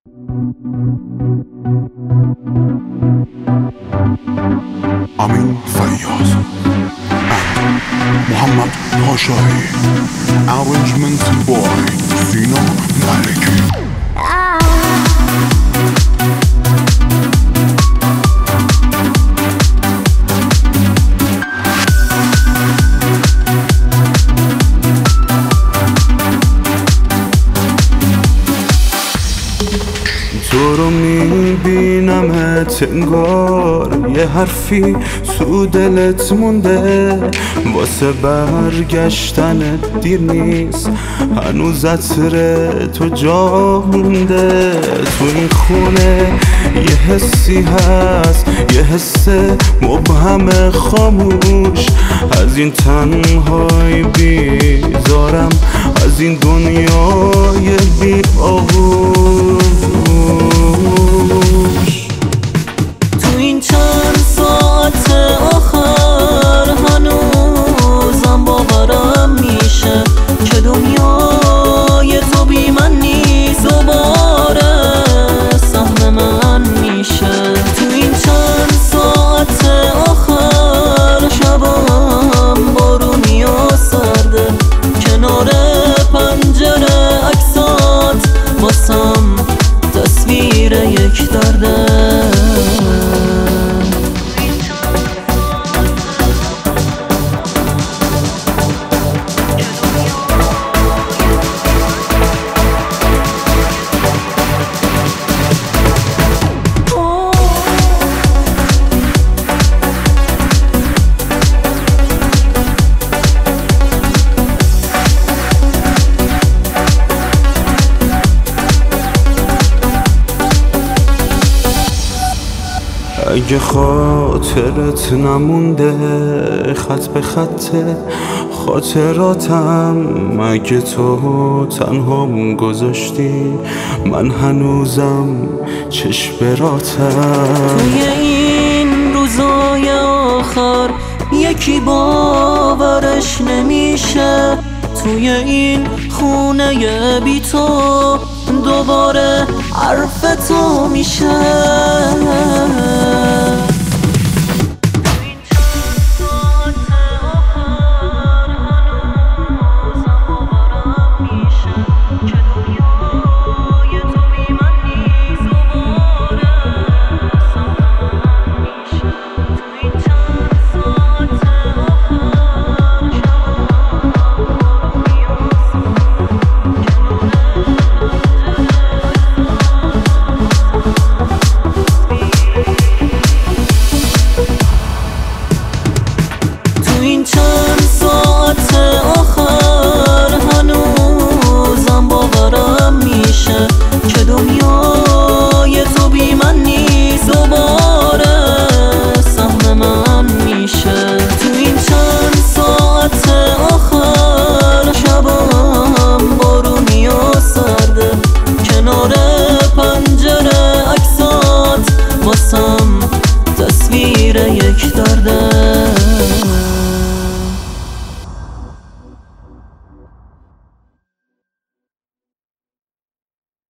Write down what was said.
Amin Fayyaz and Muhammad Hashai. Arrangement by Zina Maliki. تو رو میبینمت انگار یه حرفی تو دلت مونده، واسه برگشتن دیر نیست، هنوز عطر تو جا مونده. تو این خونه یه حسی هست، یه حس مبهم خاموش، از این تنهایی بیزارم، از این دنیای بی آغوش. تو این چند ساعت آخر هنوزم باورم میشه که دنیای تو بی من نیست، دوباره سهم من میشه. تو این چند ساعت آخر شبم بارونی و سرده، کنار پنجره عکسات واسم تصویر یک درده. اگه خاطرت نمونده خط به خط خاطراتم، اگه تو تنهام گذاشتی من هنوزم چشمراتم. توی این روزای آخر یکی باورش نمیشه، توی این خونه بی تو دوباره حرف تو میشه. این چند ساعت آخر هنوزم باورم میشه که دنیای تو بی من نیست، دوباره سهم من میشه. تو این چند ساعت آخر شبم بارونی و سرده، کنار پنجره عکسات واسم